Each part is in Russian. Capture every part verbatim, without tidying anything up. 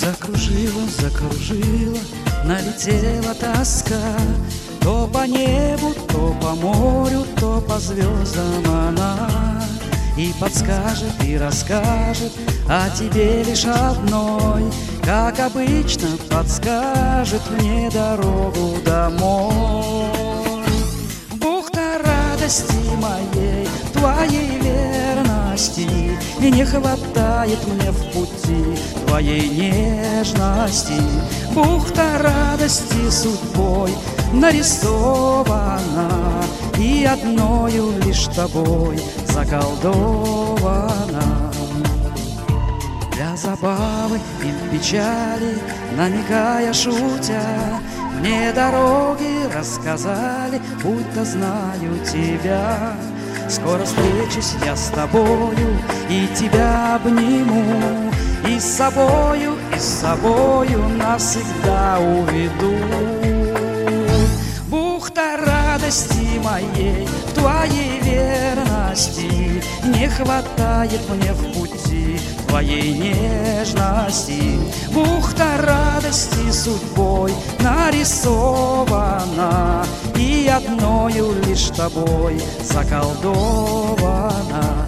Закружила, закружила, налетела тоска. То по небу, то по морю, то по звездам она. И подскажет, и расскажет о тебе лишь одной. Как обычно подскажет мне дорогу домой. Бухта радости моей, твоей верности, и не хватает мне в пути твоей нежности. Бухта радости судьбой нарисована, и одною лишь тобой заколдована. Для забавы и печали, намекая, шутя, мне дороги рассказали, будто знаю тебя. Скоро встречусь я с тобою и тебя обниму, и с собою, и с собою навсегда уведу. Бухта радости моей, твоей верности, не хватает мне в пути твоей нежности. Бухта радости судьбой нарисована, и одною лишь тобой заколдована.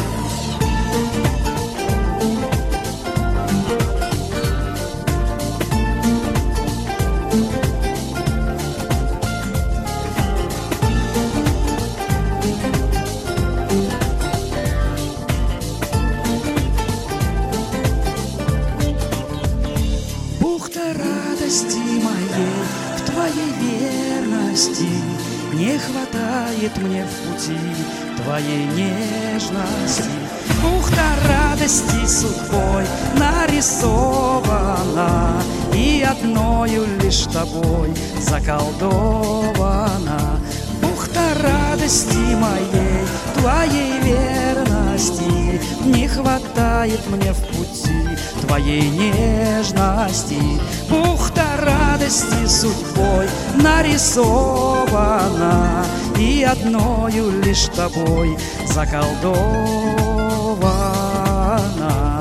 Бухта радости моей, в твоей верности, не хватает мне в пути твоей нежности. Бухта радости судьбой нарисована, и одною лишь тобой заколдована. Бухта радости моей, твоей верности, не хватает мне в пути твоей нежности. Бухта радости судьбой нарисована, и одною лишь тобой заколдована.